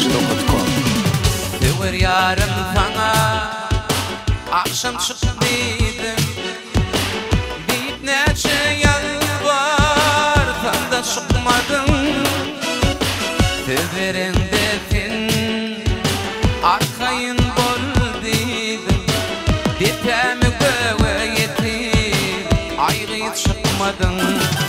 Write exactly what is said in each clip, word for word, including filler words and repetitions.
nokta com. Tüver yarım sana akşam çıkmaydım, deyip neçe yıl var da çıkmadın. Tüverinde fin arkayın bol dedim, dipemi göğeyeti ayrı çıkmadın.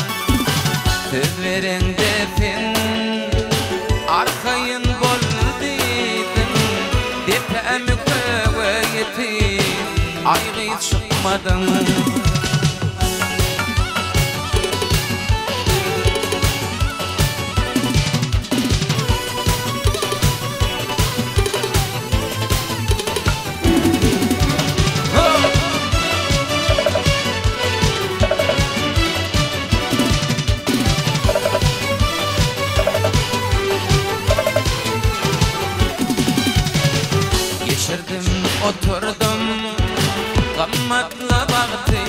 Tüverinde fin arkayın bol dedim, dipemi göğeyeti ayrı çıkmadın. Geçirdim, oturdum gammatlı vakti,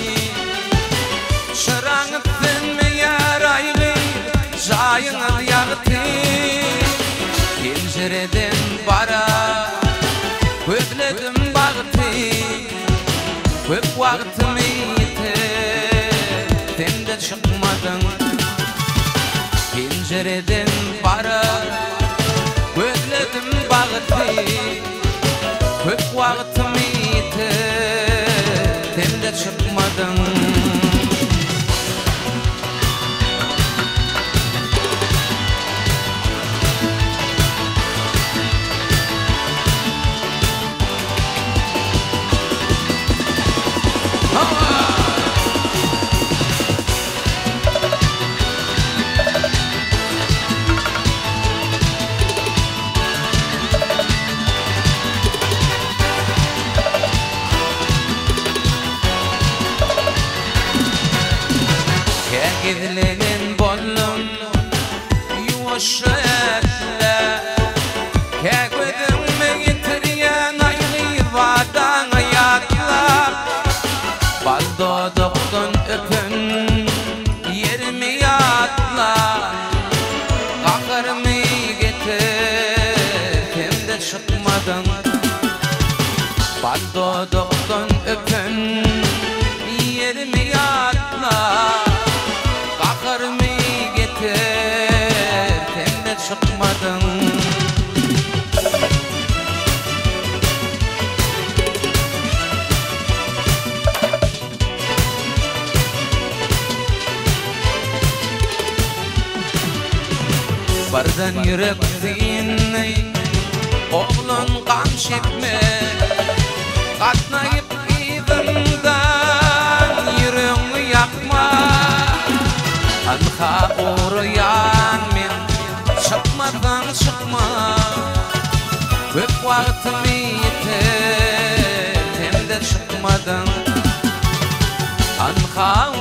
şırağıttın mı yaraylı jayını yaktı. Pencereden bara köpledim baktı, köp vaktimi yiti sen de çıkmadın. Pencereden bara köpledim baktı, köp vaktimi yiti sen de çıkmadın. Gizlinin bollum yuvuşetler, kegödümü getiriyen ayrı vadan ayaklar. Baldodoktun öpün yerimi yatlar, kakırımı getir hem de çıkmadın. Baldodoktun öpün yerimi yatlar, kakırımı getir sen de çıkmadın. Bardan yürek dinley oğlun kan şepme, katnayıp idimden yüreğimi yakma. Anha uğrayan men çıkmadan çıkma, köp vaktimi yeter sen de çıkmadın. Anha